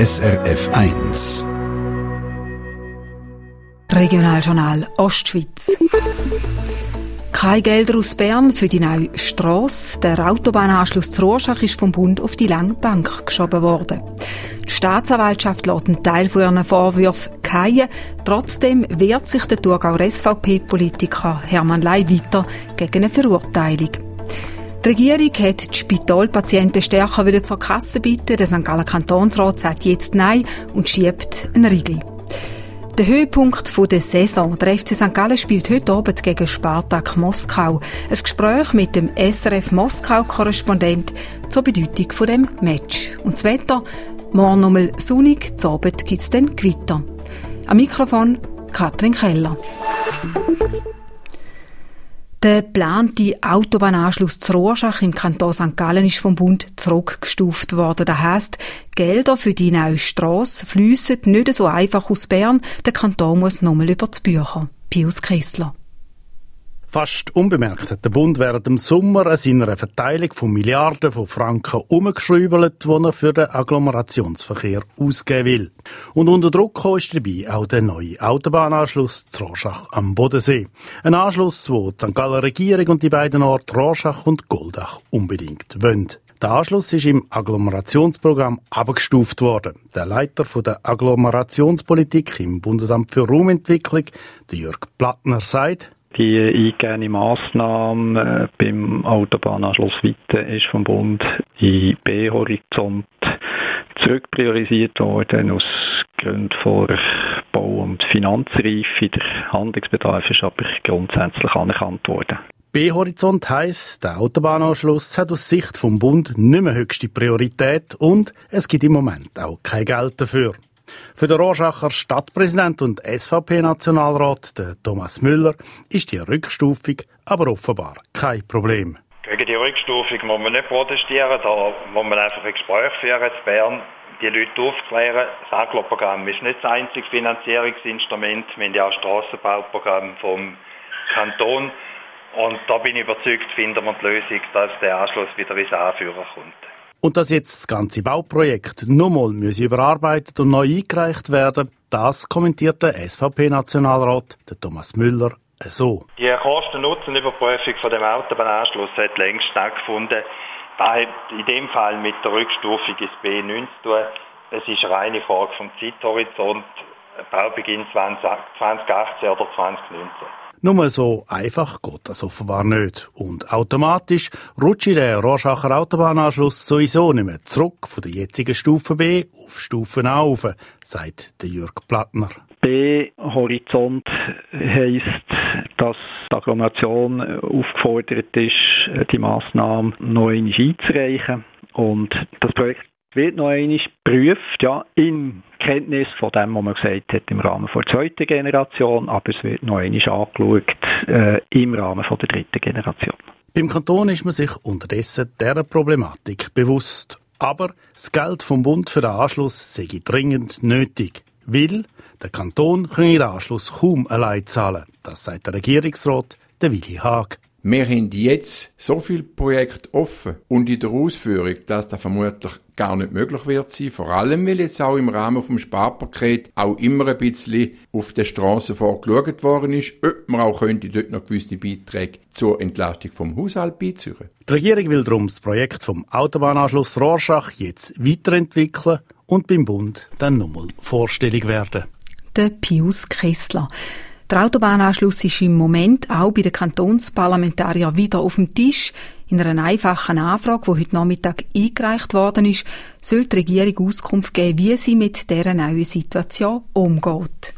SRF 1. Regionaljournal Ostschweiz. Kein Gelder aus Bern für die neue Strasse. Der Autobahnanschluss zu Rorschach ist vom Bund auf die lange Bank geschoben worden. Die Staatsanwaltschaft lässt einen Teil von ihren Vorwürfen fallen. Trotzdem wehrt sich der Thurgauer SVP-Politiker Hermann Ley weiter gegen eine Verurteilung. Die Regierung hat die Spitalpatienten stärker zur Kasse bitten. Der St. Galler Kantonsrat sagt jetzt Nein und schiebt einen Riegel. Der Höhepunkt der Saison. Der FC St. Gallen spielt heute Abend gegen Spartak Moskau. Ein Gespräch mit dem SRF Moskau-Korrespondent zur Bedeutung von dem Match. Und das Wetter? Morgen nochmal sonnig, zu Abend gibt es dann Gewitter. Am Mikrofon Katrin Keller. Der geplante Autobahnanschluss zu Rorschach im Kanton St. Gallen ist vom Bund zurückgestuft worden. Das heisst, Gelder für die neue Strasse fliessen nicht so einfach aus Bern. Der Kanton muss nochmal über die Bücher. Pius Kessler. Fast unbemerkt hat der Bund während dem Sommer an seiner Verteilung von Milliarden von Franken umgeschrübelt, die er für den Agglomerationsverkehr ausgeben will. Und unter Druck kam ist dabei auch der neue Autobahnanschluss zu Rorschach am Bodensee. Ein Anschluss, den die St. Galler Regierung und die beiden Orte Rorschach und Goldach unbedingt wollen. Der Anschluss ist im Agglomerationsprogramm abgestuft worden. Der Leiter der Agglomerationspolitik im Bundesamt für Raumentwicklung, der Jörg Plattner, sagt: Die eingegebene Massnahme beim Autobahnanschluss Witte ist vom Bund in B-Horizont zurückpriorisiert worden aus Gründen von Bau- und Finanzreife. Der Handlungsbedarf ist aber grundsätzlich anerkannt worden. B-Horizont heisst, der Autobahnanschluss hat aus Sicht vom Bund nicht mehr höchste Priorität und es gibt im Moment auch kein Geld dafür. Für den Rorschacher Stadtpräsident und SVP-Nationalrat, Thomas Müller, ist die Rückstufung aber offenbar kein Problem. Gegen die Rückstufung muss man nicht protestieren, da muss man einfach ein Gespräch führen in Bern, die Leute aufklären. Das Aglo-Programm ist nicht das einzige Finanzierungsinstrument, wir haben ja auch das Strassenbauprogramm vom Kanton. Und da bin ich überzeugt, finden wir die Lösung, dass der Anschluss wieder ins Anführen kommt. Und dass jetzt das ganze Bauprojekt nochmal überarbeitet und neu eingereicht werden, das kommentiert der SVP-Nationalrat, Thomas Müller, so. Die Kosten-Nutzen-Überprüfung von dem Autobahnanschluss hat längst stattgefunden. Das hat in dem Fall mit der Rückstufung ins B9 zu tun. Es ist eine reine Frage vom Zeithorizont, Baubeginn 2018 oder 2019. Nur so einfach geht das offenbar nicht. Und automatisch rutscht der Rorschacher Autobahnanschluss sowieso nicht mehr zurück von der jetzigen Stufe B auf Stufe A rauf, sagt der Jörg Plattner. B-Horizont heisst, dass die Agglomeration aufgefordert ist, die Massnahme noch einmal einzureichen. Und das Projekt wird noch einmal geprüft, ja, in Kenntnis von dem, was man gesagt hat, im Rahmen der zweiten Generation, aber es wird noch einmal angeschaut im Rahmen der dritten Generation. Beim Kanton ist man sich unterdessen dieser Problematik bewusst. Aber das Geld vom Bund für den Anschluss sei dringend nötig, weil der Kanton könne den Anschluss kaum allein zahlen. Das sagt der Regierungsrat, der Willi Haag. Wir haben jetzt so viele Projekte offen und in der Ausführung, dass das vermutlich gar nicht möglich wird sein. Vor allem, weil jetzt auch im Rahmen vom Sparpaket auch immer ein bisschen auf den Strassenfonds geschaut worden ist, ob man auch könnte dort noch gewisse Beiträge zur Entlastung vom Haushalt beiziehen. Die Regierung will darum das Projekt vom Autobahnanschluss Rorschach jetzt weiterentwickeln und beim Bund dann nochmal vorstellig werden. Der Pius Kessler. Der Autobahnanschluss ist im Moment auch bei den Kantonsparlamentariern wieder auf dem Tisch. In einer einfachen Anfrage, die heute Nachmittag eingereicht worden ist, soll die Regierung Auskunft geben, wie sie mit dieser neuen Situation umgeht.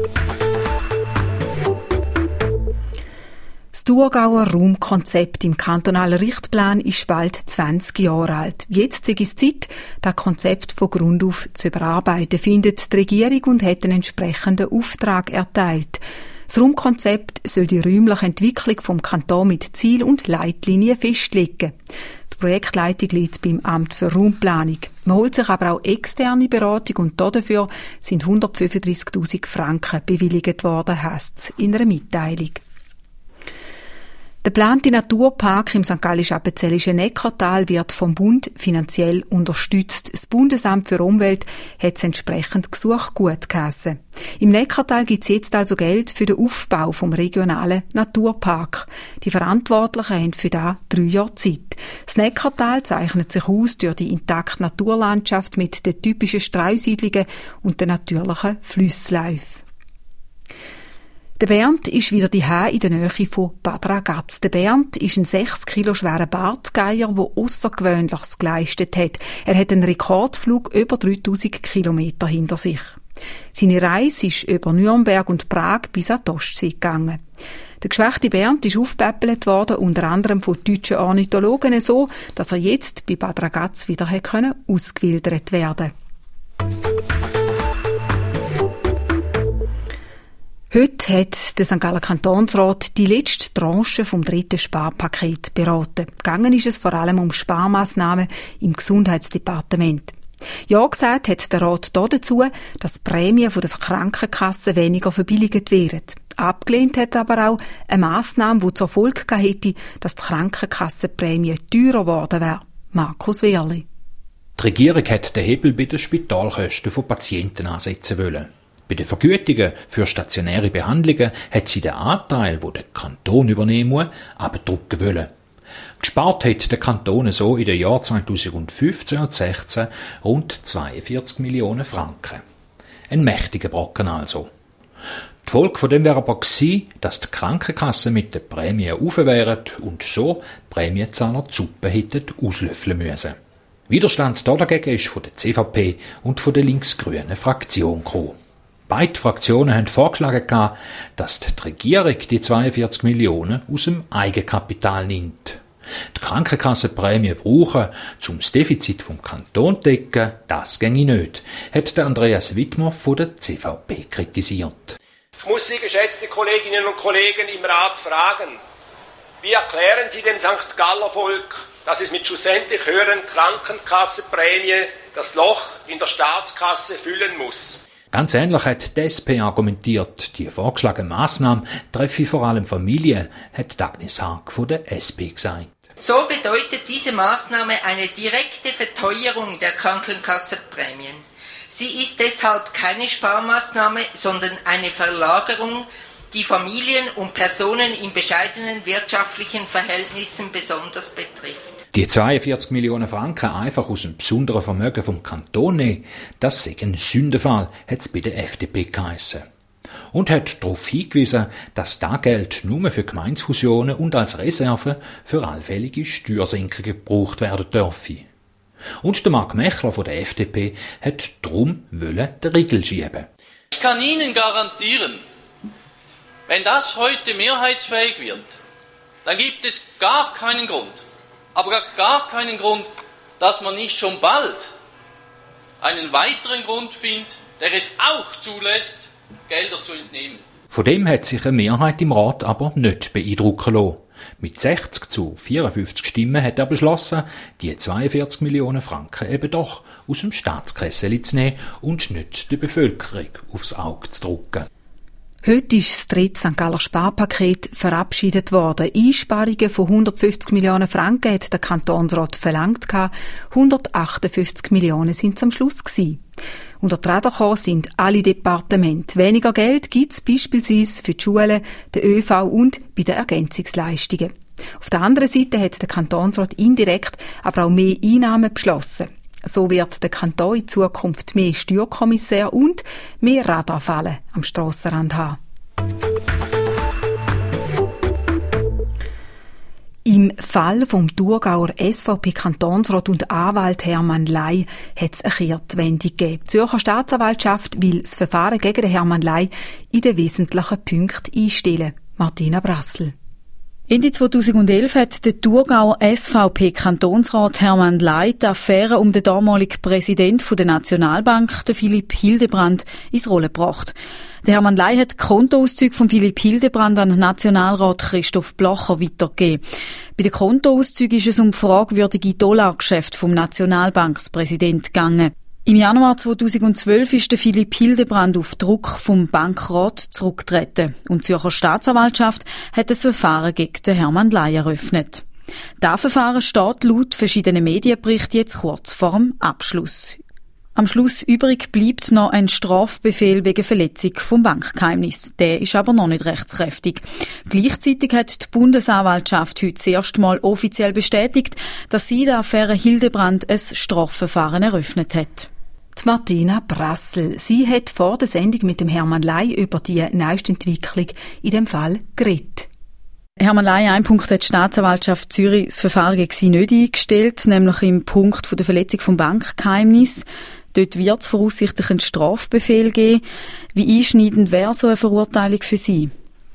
Das Thurgauer Raumkonzept im kantonalen Richtplan ist bald 20 Jahre alt. Jetzt ist es Zeit, das Konzept von Grund auf zu überarbeiten, findet die Regierung und hat einen entsprechenden Auftrag erteilt. Das Raumkonzept soll die räumliche Entwicklung vom Kanton mit Ziel und Leitlinien festlegen. Die Projektleitung liegt beim Amt für Raumplanung. Man holt sich aber auch externe Beratung und dafür sind 135.000 Franken bewilligt worden, heisst es in einer Mitteilung. Der geplante Naturpark im St. Gallisch-Appenzellischen Neckartal wird vom Bund finanziell unterstützt. Das Bundesamt für Umwelt hat es entsprechend Gesuch gut geheissen. Im Neckartal gibt es jetzt also Geld für den Aufbau vom regionalen Naturpark. Die Verantwortlichen haben für das 3 Jahre Zeit. Das Neckartal zeichnet sich aus durch die intakte Naturlandschaft mit den typischen Streusiedlungen und den natürlichen Flussläufen. Der Bernd ist wieder daheim in der Nähe von Bad Ragaz. Der Bernd ist ein 6 Kilo schwerer Bartgeier, der Aussergewöhnliches geleistet hat. Er hat einen Rekordflug über 3000 Kilometer hinter sich. Seine Reise ist über Nürnberg und Prag bis an die Ostsee gegangen. Der geschwächte Bernd ist aufgepäppelt worden, unter anderem von deutschen Ornithologen, so, dass er jetzt bei Bad Ragaz wieder ausgewildert werden konnte. Heute hat der St. Galler Kantonsrat die letzte Tranche vom 3. Sparpaket beraten. Gegangen ist es vor allem um Sparmaßnahmen im Gesundheitsdepartement. Ja gesagt hat der Rat dazu, dass die Prämien der Krankenkassen weniger verbilligt werden. Abgelehnt hat aber auch eine Massnahme, die zur Folge hätte, dass die Krankenkassenprämie teurer geworden wäre. Markus Wehrli. Die Regierung hat den Hebel bei den Spitalkosten von Patienten ansetzen wollen. Bei den Vergütungen für stationäre Behandlungen hat sie den Anteil, den der Kanton übernehmen muss, abdrücken wollen. Gespart hat der Kanton so in den Jahren 2015 und 2016 rund 42 Millionen Franken. Ein mächtiger Brocken also. Die Folge von dem wäre aber gewesen, dass die Krankenkassen mit den Prämien rauf wären und so Prämienzahler die Suppe hätten auslöffeln müssen. Widerstand dagegen ist von der CVP und von der linksgrünen Fraktion gekommen. Beide Fraktionen haben vorgeschlagen, dass die Regierung die 42 Millionen aus dem Eigenkapital nimmt. Die Krankenkassenprämie brauchen, um das Defizit vom Kanton zu decken, das ginge nicht, hat Andreas Wittmer von der CVP kritisiert. Ich muss Sie, geschätzte Kolleginnen und Kollegen im Rat, fragen, wie erklären Sie dem St. Galler Volk, dass es mit schlussendlich höheren Krankenkassenprämie das Loch in der Staatskasse füllen muss? Ganz ähnlich hat die SP argumentiert. Die vorgeschlagene Massnahme treffe vor allem Familien, hat Agnes Haag von der SP gesagt. So bedeutet diese Maßnahme eine direkte Verteuerung der Krankenkassenprämien. Sie ist deshalb keine Sparmaßnahme, sondern eine Verlagerung, die Familien und Personen in bescheidenen wirtschaftlichen Verhältnissen besonders betrifft. Die 42 Millionen Franken einfach aus dem besonderen Vermögen vom Kanton nehmen, das sei ein Sündenfall, hat es bei der FDP geheissen. Und hat darauf hingewiesen, dass das Geld nur für Gemeindefusionen und als Reserve für allfällige Steuersenkungen gebraucht werden dürfe. Und der Marc Mechler von der FDP hat darum den Riegel schieben. Ich kann Ihnen garantieren, wenn das heute mehrheitsfähig wird, dann gibt es gar keinen Grund, aber gar keinen Grund, dass man nicht schon bald einen weiteren Grund findet, der es auch zulässt, Gelder zu entnehmen. Von dem hat sich eine Mehrheit im Rat aber nicht beeindrucken lassen. Mit 60 zu 54 Stimmen hat er beschlossen, die 42 Millionen Franken eben doch aus dem Staatskessel zu nehmen und nicht der Bevölkerung aufs Auge zu drücken. Heute ist das 3. St. Galler Sparpaket verabschiedet worden. Einsparungen von 150 Millionen Franken hat der Kantonsrat verlangt. 158 Millionen sind es am Schluss gewesen. Unter die Räder gekommen sind alle Departemente. Weniger Geld gibt es beispielsweise für die Schulen, den ÖV und bei den Ergänzungsleistungen. Auf der anderen Seite hat der Kantonsrat indirekt aber auch mehr Einnahmen beschlossen. So wird der Kanton in Zukunft mehr Steuerkommissär und mehr Radarfallen am Strassenrand haben. Im Fall vom Thurgauer SVP-Kantonsrat und Anwalt Hermann Ley hat es eine Kehrtwende gegeben. Die Zürcher Staatsanwaltschaft will das Verfahren gegen den Hermann Ley in den wesentlichen Punkten einstellen. Martina Brassel. Ende 2011 hat der Thurgauer SVP-Kantonsrat Hermann Ley die Affäre um den damaligen Präsidenten der Nationalbank, den Philipp Hildebrand, ins Rollen gebracht. Der Hermann Ley hat die Kontoauszüge von Philipp Hildebrand an Nationalrat Christoph Blocher weitergegeben. Bei den Kontoauszügen ist es um fragwürdige Dollargeschäfte vom Nationalbankspräsidenten gegangen. Im Januar 2012 ist der Philipp Hildebrand auf Druck vom Bankrat zurückgetreten und die Zürcher Staatsanwaltschaft hat ein Verfahren gegen den Hermann Ley eröffnet. Das Verfahren steht laut verschiedenen Medienberichten jetzt kurz vor dem Abschluss. Am Schluss übrig bleibt noch ein Strafbefehl wegen Verletzung vom Bankgeheimnis. Der ist aber noch nicht rechtskräftig. Gleichzeitig hat die Bundesanwaltschaft heute das erste Mal offiziell bestätigt, dass sie der Affäre Hildebrand ein Strafverfahren eröffnet hat. Die Martina Brassel. Sie hat vor der Sendung mit dem Hermann Ley über die neueste Entwicklung in dem Fall geredet. Hermann Ley, ein Punkt hat die Staatsanwaltschaft Zürich das Verfahren gegen sie nicht eingestellt, nämlich im Punkt von der Verletzung vom Bankgeheimnis. Dort wird es voraussichtlich einen Strafbefehl geben. Wie einschneidend wäre so eine Verurteilung für Sie?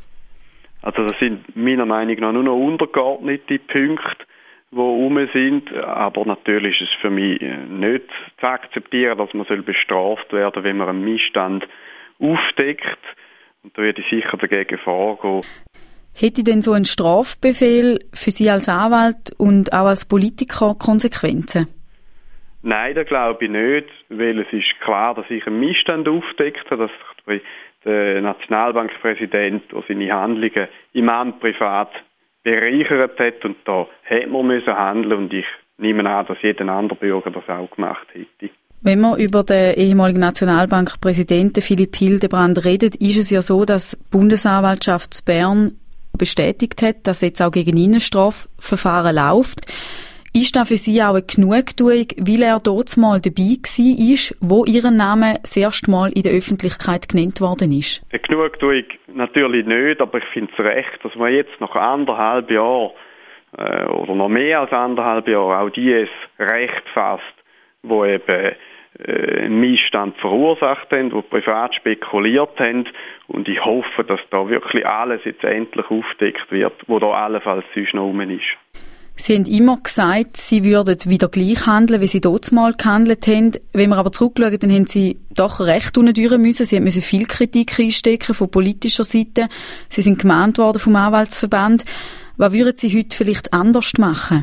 Also das sind meiner Meinung nach nur noch untergeordnete Punkte, die rum sind. Aber natürlich ist es für mich nicht zu akzeptieren, dass man bestraft werden soll, wenn man einen Missstand aufdeckt. Und da würde ich sicher dagegen vorgehen. Hätte denn so ein Strafbefehl für Sie als Anwalt und auch als Politiker Konsequenzen? Nein, das glaube ich nicht, weil es ist klar, dass ich einen Missstand aufdeckt habe, dass der Nationalbankpräsident seine Handlungen im Amt privat bereichert hat und da hätte man handeln und ich nehme an, dass jeder andere Bürger das auch gemacht hätte. Wenn man über den ehemaligen Nationalbankpräsidenten Philipp Hildebrand redet, ist es ja so, dass die Bundesanwaltschaft Bern bestätigt hat, dass jetzt auch gegen ihn ein Strafverfahren läuft. Ist das für Sie auch eine Genugtuung, weil er dort mal dabei war, wo Ihr Name das erste Mal in der Öffentlichkeit genannt worden ist? Eine Genugtuung natürlich nicht, aber ich finde es recht, dass man jetzt nach 1,5 Jahren oder noch mehr als 1,5 Jahre auch die Recht fasst, wo eben einen Missstand verursacht haben, die privat spekuliert haben. Und ich hoffe, dass da wirklich alles jetzt endlich aufgedeckt wird, wo da allenfalls sonst noch rum ist. Sie haben immer gesagt, Sie würden wieder gleich handeln, wie Sie dort mal gehandelt haben. Wenn wir aber zurückschauen, dann haben Sie doch recht unten durch müssen. Sie mussten viel Kritik einstecken von politischer Seite. Sie sind gemahnt worden vom Anwaltsverband. Was würden Sie heute vielleicht anders machen?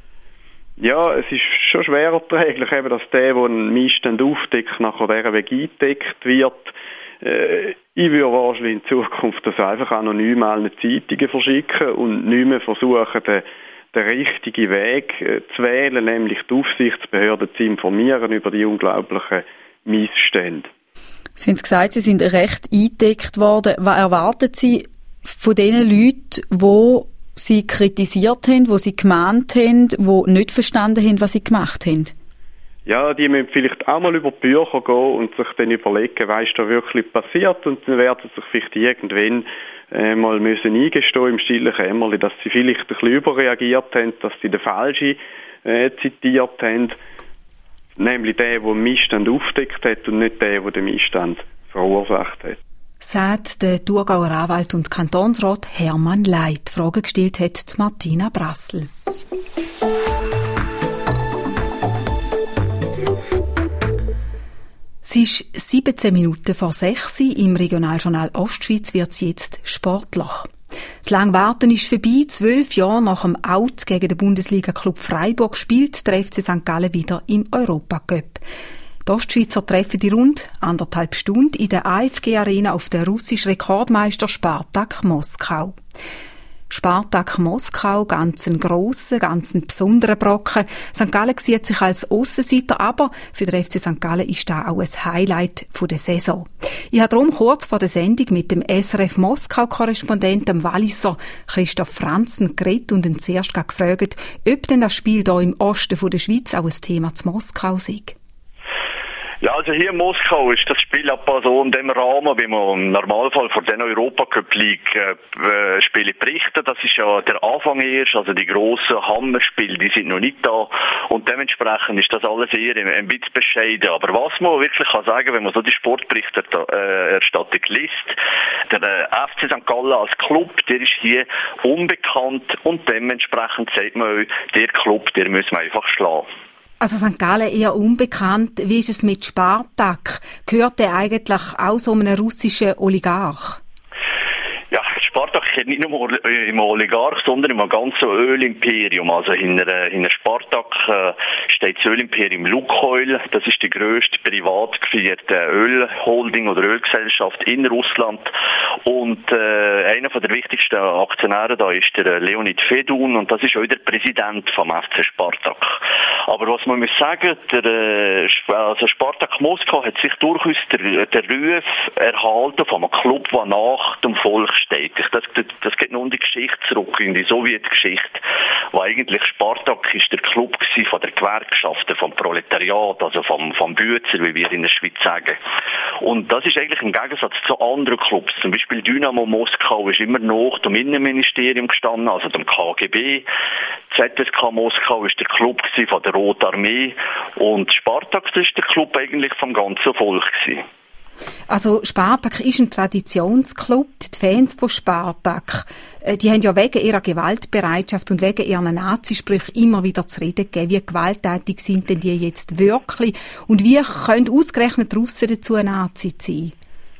Ja, es ist schon schwer erträglich, eben, dass der einen Missstand aufdeckt, nachher dieser Weg eingedeckt wird. Ich würde wahrscheinlich in Zukunft das einfach anonym allen Zeitungen verschicken und nicht mehr versuchen, den richtigen Weg zu wählen, nämlich die Aufsichtsbehörden zu informieren über die unglaublichen Missstände. Sie haben gesagt, Sie sind recht eingedeckt worden. Was erwarten Sie von den Leuten, die Sie kritisiert haben, die Sie gemahnt haben, die nicht verstanden haben, was Sie gemacht haben? Ja, die müssen vielleicht auch mal über die Bücher gehen und sich dann überlegen, was ist da wirklich passiert, und dann werden sich vielleicht irgendwann mal müssen eingestehen im stillen Kämmerlein, dass sie vielleicht ein bisschen überreagiert haben, dass sie den Falschen zitiert haben, nämlich der den Missstand aufgedeckt hat und nicht der den Missstand verursacht hat. Sagt der Thurgauer Anwalt und Kantonsrat Hermann Ley. Die Frage gestellt hat Martina Brassel. Es ist 17 Minuten vor 6 Uhr. Im Regionaljournal Ostschweiz wird es jetzt sportlich. Das lange Warten ist vorbei. 12 Jahre nach dem Out gegen den Bundesliga-Club Freiburg spielt der FC St. Gallen wieder im Europacup. Die Ostschweizer treffen die rund 1,5 Stunden in der AFG-Arena auf den russischen Rekordmeister Spartak Moskau. Spartak Moskau, ganz ein grosser, ganz ein besonderer Brocken. St. Gallen sieht sich als Aussenseiter, aber für den FC St. Gallen ist das auch ein Highlight der Saison. Ich habe darum kurz vor der Sendung mit dem SRF Moskau-Korrespondenten Walliser Christoph Franzen geredet und ihn zuerst gefragt, ob denn das Spiel hier im Osten der Schweiz auch ein Thema zu Moskau sei. Ja, also hier in Moskau ist das Spiel etwa so in dem Rahmen, wie man im Normalfall vor den Europacup League Spiele berichtet. Das ist ja der Anfang erst, also die grossen Hammerspiele, die sind noch nicht da, und dementsprechend ist das alles eher ein bisschen bescheiden. Aber was man wirklich kann sagen, wenn man so die Sportberichterstattung liest, der FC St. Gallen als Club, der ist hier unbekannt, und dementsprechend sagt man, der Club, der müssen wir einfach schlagen. Also St. Gallen eher unbekannt. Wie ist es mit Spartak? Gehört der eigentlich auch so einem russischen Oligarch? Ja, Spartak umgekehrt nicht nur im Oligarch, sondern im ganzen Ölimperium. Also hinter Spartak steht das Ölimperium Lukoil. Das ist die grösste privat geführte Ölholding oder Ölgesellschaft in Russland. Und einer der wichtigsten Aktionäre da ist der Leonid Fedun und das ist auch der Präsident vom FC Spartak. Aber was man muss sagen, also Spartak Moskau hat sich durchaus der Ruf erhalten von einem Club, der nach dem Volk steht. Das geht nun in die Geschichte zurück, in die Sowjetgeschichte, wo eigentlich Spartak ist der Club von der Gewerkschaften, vom Proletariat, also vom Bützer, wie wir in der Schweiz sagen. Und das ist eigentlich im Gegensatz zu anderen Clubs. Zum Beispiel Dynamo Moskau ist immer noch dem Innenministerium gestanden, also dem KGB. ZSK Moskau ist der Club von der Roten Armee und Spartak das ist der Club eigentlich vom ganzen Volk gewesen. Also Spartak ist ein Traditionsclub. Die Fans von Spartak, die haben ja wegen ihrer Gewaltbereitschaft und wegen ihren Nazisprüchen immer wieder zu reden gegeben. Wie gewalttätig sind denn die jetzt wirklich? Und wie können ausgerechnet Russen dazu Nazi sein?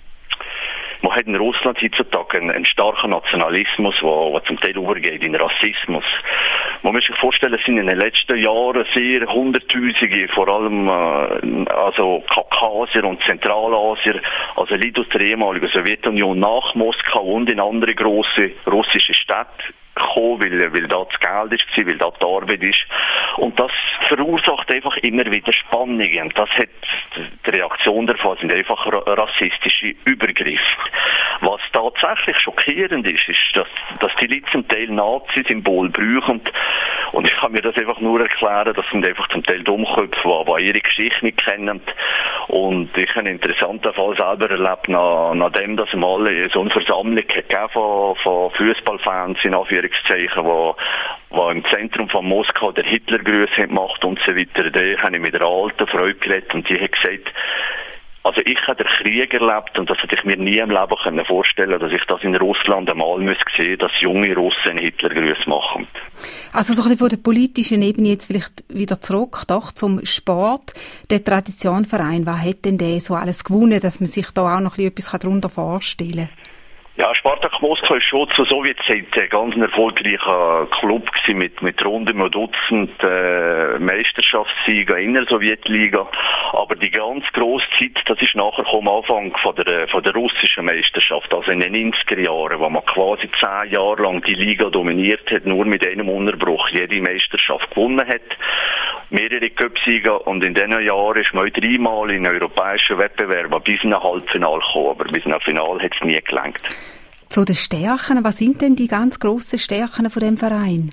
Man hat in Russland heutzutage einen starken Nationalismus, der zum Teil übergeht in Rassismus. Man muss sich vorstellen, es sind in den letzten Jahren sehr Hunderttausende, vor allem also Kaukasier und Zentralasier, also Leute aus der ehemaligen Sowjetunion nach Moskau und in andere grosse russische Städte gekommen, weil da das Geld ist, weil da die Arbeit ist. Und das verursacht einfach immer wieder Spannungen. Das hat die Reaktion davon sind einfach rassistische Übergriffe. Was tatsächlich schockierend ist, dass die Leute zum Teil Nazi-Symbol brauchen. Und ich kann mir das einfach nur erklären, das sind einfach zum Teil Dummköpfe, die ihre Geschichte nicht kennen. Und ich habe einen interessanten Fall selber erlebt, nachdem das mal so eine Versammlung gegeben von Fußballfans in Anführungszeichen, wo im Zentrum von Moskau der Hitlergruß gemacht und so weiter. Da habe ich mit einer alten Frau geredet und die hat gesagt, also ich habe den Krieg erlebt und das hätte ich mir nie im Leben vorstellen können, dass ich das in Russland einmal sehen muss, dass junge Russen einen Hitlergruß machen. Also so ein bisschen von der politischen Ebene jetzt vielleicht wieder zurück, doch zum Sport. Der Traditionverein, was hat denn der so alles gewonnen, dass man sich da auch noch etwas darunter vorstellen kann? Ja, Spartak Moskau ist schon zur Sowjetzeit ein ganz erfolgreicher Club gewesen, mit rund einem Dutzend Meisterschaftssiegen in der Sowjetliga. Aber die ganz grosse Zeit, das ist nachher am Anfang von der russischen Meisterschaft, also in den 90er Jahren, wo man quasi 10 Jahre lang die Liga dominiert hat, nur mit einem Unterbruch jede Meisterschaft gewonnen hat. Mehrere Cupsieger und in diesen Jahren ist man 3-mal in europäischen Wettbewerben bis in ein Halbfinale gekommen, aber bis in ein Finale hat es nie gelangt. Zu den Stärken, was sind denn die ganz grossen Stärken von dem Verein?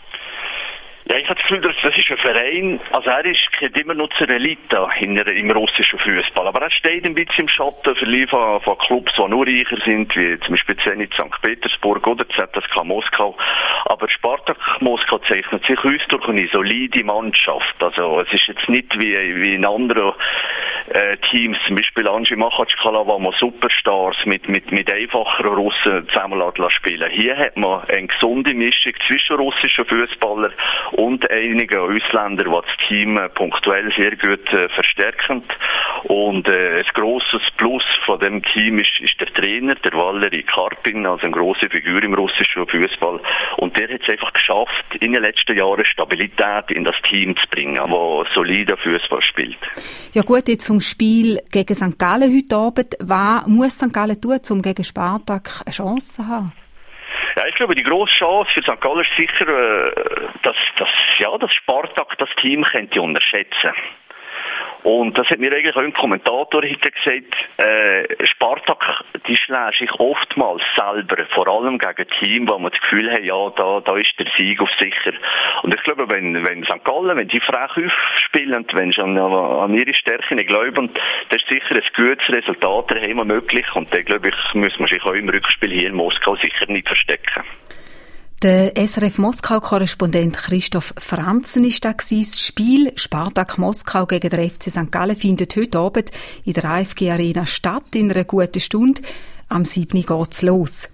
Ja, ich habe das Gefühl, das ist ein Verein, also er gehört immer noch zur Elite im russischen Fußball, aber er steht ein bisschen im Schatten von Clubs, die nur reicher sind, wie zum Beispiel Zenit St. Petersburg oder ZSK Moskau. Aber Spartak Moskau zeichnet sich aus durch eine solide Mannschaft. Also es ist jetzt nicht wie in anderen Teams, zum Beispiel Anji Machatschkala, wo man Superstars mit einfacheren Russen zusammen spielen. Hier hat man eine gesunde Mischung zwischen russischen Fußballern und einigen Ausländern, die das Team punktuell sehr gut verstärken. Und ein grosses Plus von dem Team ist der Trainer, der Valery Karpin, also eine grosse Figur im russischen Fußball. Und der hat es einfach geschafft, in den letzten Jahren Stabilität in das Team zu bringen, das solider Fußball spielt. Ja gut, jetzt zum Spiel gegen St. Gallen heute Abend. Was muss St. Gallen tun, um gegen Spartak eine Chance zu haben? Ja, ich glaube, die grosse Chance für St. Gallen ist sicher, dass Spartak das Team könnte unterschätzen. Und das hat mir eigentlich auch ein Kommentator heute gesagt, Spartak, die schlägt sich oftmals selber, vor allem gegen Team, wo man das Gefühl hat, ja, da ist der Sieg auf sicher. Und ich glaube, wenn St. Gallen, wenn die frech aufspielen, wenn sie an ihre Stärken glauben, dann ist sicher ein gutes Resultat daheim möglich. Und dann, glaube ich, muss man sich auch im Rückspiel hier in Moskau sicher nicht verstecken. Der SRF Moskau-Korrespondent Christoph Franzen ist da gewesen. Das Spiel Spartak Moskau gegen den FC St. Gallen findet heute Abend in der AFG Arena statt, in einer guten Stunde. Am 7. geht's los.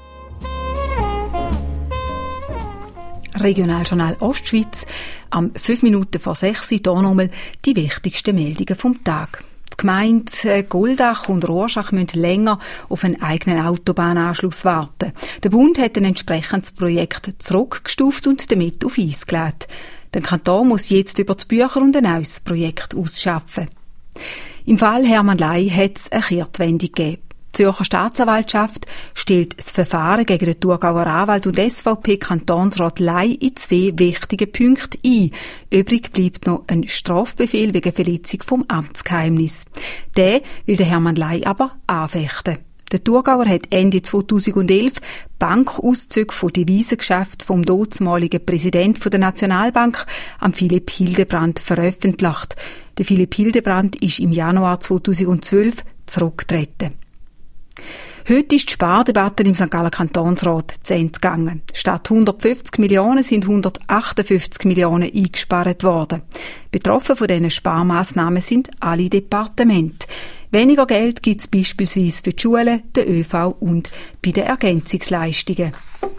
Regionaljournal Ostschweiz. Am 5 Minuten vor 6 Uhr hier nochmal die wichtigsten Meldungen vom Tag. Gemeinden Goldach und Rorschach müssen länger auf einen eigenen Autobahnanschluss warten. Der Bund hat ein entsprechendes Projekt zurückgestuft und damit auf Eis gelegt. Der Kanton muss jetzt über die Bücher und ein neues Projekt ausschaffen. Im Fall Hermann Ley hat es eine Kehrtwende gegeben. Die Zürcher Staatsanwaltschaft stellt das Verfahren gegen den Thurgauer Anwalt und SVP-Kantonsrat Ley in 2 wichtige Punkte ein. Übrig bleibt noch ein Strafbefehl wegen Verletzung vom Amtsgeheimnis. Den will der Hermann Ley aber anfechten. Der Thurgauer hat Ende 2011 Bankauszüge von Devisengeschäften vom dortmaligen Präsidenten der Nationalbank, Philipp Hildebrand, veröffentlicht. Der Philipp Hildebrand ist im Januar 2012 zurückgetreten. Heute ist die Spardebatte im St. Galler Kantonsrat zu Ende gegangen. Statt 150 Millionen sind 158 Millionen eingespart worden. Betroffen von diesen Sparmaßnahmen sind alle Departemente. Weniger Geld gibt es beispielsweise für die Schulen, den ÖV und bei den Ergänzungsleistungen.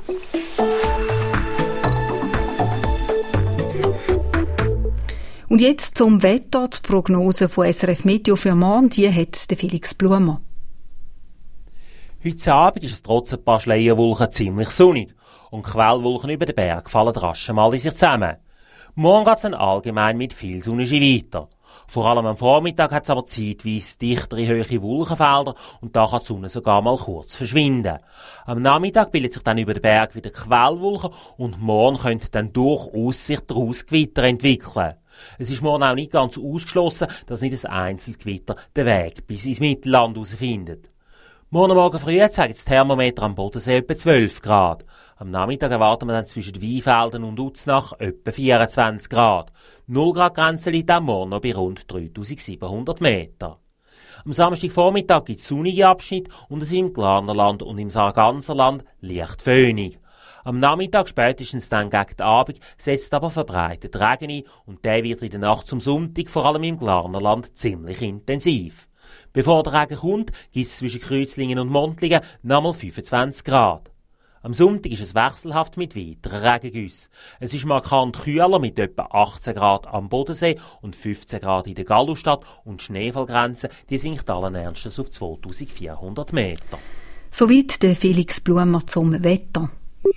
Und jetzt zum Wetter. Die Prognose von SRF Meteo für morgen, die hat Felix Blumer. Heute Abend ist es trotz ein paar Schleierwolken ziemlich sonnig und Quellwolken über den Berg fallen rasch mal in sich zusammen. Morgen geht es dann allgemein mit viel Sonnenschein weiter. Vor allem am Vormittag hat es aber zeitweise dichtere, hohe Wolkenfelder und da kann die Sonne sogar mal kurz verschwinden. Am Nachmittag bildet sich dann über den Berg wieder Quellwolken und morgen könnte dann durchaus sich daraus Gewitter entwickeln. Es ist morgen auch nicht ganz ausgeschlossen, dass nicht ein einzelnes Gewitter den Weg bis ins Mittelland herausfindet. Morgen früh zeigt das Thermometer am Bodensee etwa 12 Grad. Am Nachmittag erwarten wir dann zwischen Weinfelden und Uznach etwa 24 Grad. 0 Grad Grenze liegt am Morgen noch bei rund 3700 Meter. Am Samstagvormittag gibt es sonnige Abschnitte und es ist im Glarnerland und im Sarganserland leicht föhnig. Am Nachmittag, spätestens dann gegen den Abend, setzt aber verbreitet Regen ein und der wird in der Nacht zum Sonntag vor allem im Glarnerland ziemlich intensiv. Bevor der Regen kommt, gibt es zwischen Kreuzlingen und Montlingen nochmal 25 Grad. Am Sonntag ist es wechselhaft mit weiteren Regengüssen. Es ist markant kühler mit etwa 18 Grad am Bodensee und 15 Grad in der Gallustadt und die Schneefallgrenze, die sinkt allen Ernstes auf 2400 Meter. Soweit der Felix Blumer zum Wetter.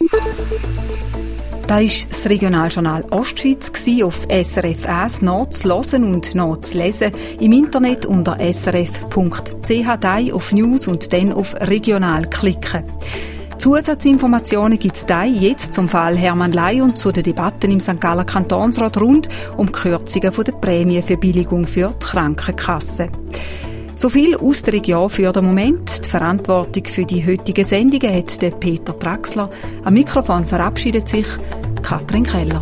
Das war das Regionaljournal Ostschweiz auf SRF 1 nachzuhören und nachzulesen. Im Internet unter srf.ch auf News und dann auf Regional klicken. Zusatzinformationen gibt es jetzt zum Fall Hermann Ley und zu den Debatten im St. Galler Kantonsrat rund um die Kürzungen der Prämienverbilligung für die Krankenkasse. So viel aus der Region für den Moment. Die Verantwortung für die heutigen Sendungen hat der Peter Traxler. Am Mikrofon verabschiedet sich Katrin Keller.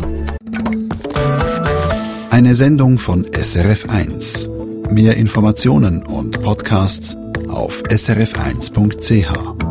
Eine Sendung von SRF 1. Mehr Informationen und Podcasts auf srf1.ch.